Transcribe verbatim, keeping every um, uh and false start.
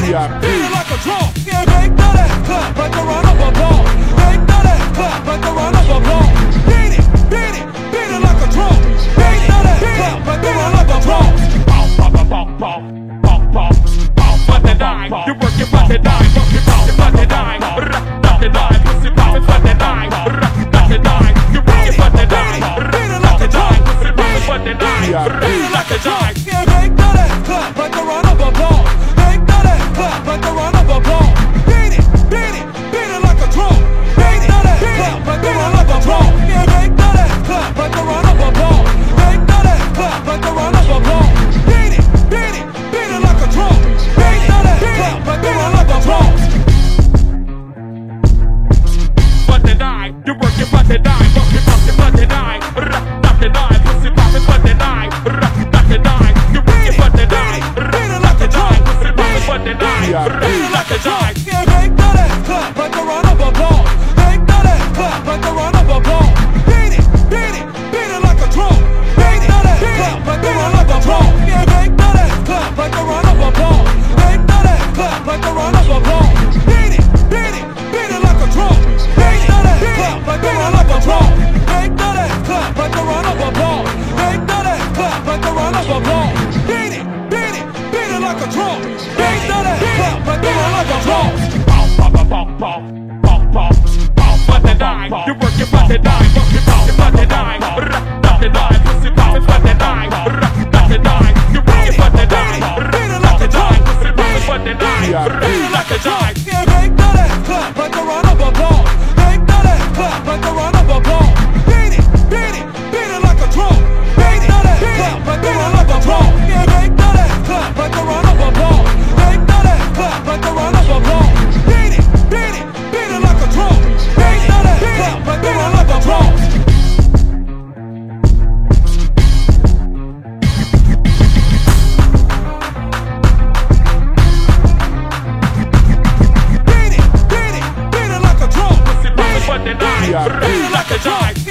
V I P. Beat it like a drum. Yeah, make that clap like a round of applause. Make that clap like a round of applause. Beat it, beat it, beat it like a drum. Make that clap like a round of applause. Pop, pop, pop, pop, pop, pop, pop, pop, but the dime. You work it, but the dime. Work it, pop, but the dime. Rock the dime. Pussy pop, but the dime. Rock the dime. You work it, but the dime. Beat it like a drum. Pussy pop, but the dime. V I P. Beat it like a dime. Yeah, make that clap like a round of applause. Make that clap like a round of applause. Beat it, beat it, beat it like a drum. Make that clap like a round of applause. Yeah, make that clap like a round of applause. Make that clap like a round of applause. Beat it, beat it, beat it like a drum. Make that clap like a round of applause. But the dime. You work it, but the dime. Work it, pop, but the dime. Rock the dime. Pussy pop, but the dime. Rock the dime. You work it, but the dime. Rock the dime. Pussy pop, but the dime. V I P. Beat it like a dime. Yeah, make that clap like a round of applause. Make that clap like a round of applause. Beat it, beat it, beat it like a drum. Make that clap like a round of applause. Yeah, make that clap like a round of applause. Make that clap like a round of applause. Beat it, beat it, beat it like a drum. Make that clap like a round of applause. Make that clap like a round of applause. Make that clap like a round of applause. Beat it, beat it, beat it like a drum. Make that clap like a round of applause. Pop, pop, pop, pop, pop, pop, pop, pop, but the dime. You work it, but the dime. Work it, pop, but the dime. Rock the dime. Pussy pop, but the dime. Rock the dime. You work it, but the dime. Rock the dime. Pussy pop, but the dime. V I P. Beat it like a dime. Yeah, make that clap like a round of applause. Make that clap like a round of applause. Beat it, beat it, beat it like a drum. Make that clap like a round of applause. Yeah, make that clap like a round of applause. Make that clap like a round of applause. Beat it, beat it, beat it like a drum. Make that clap like a round of applause. Beat it, beat it, beat it like a drum. Pussy pop, but the dime. V I P. Beat it like a dime.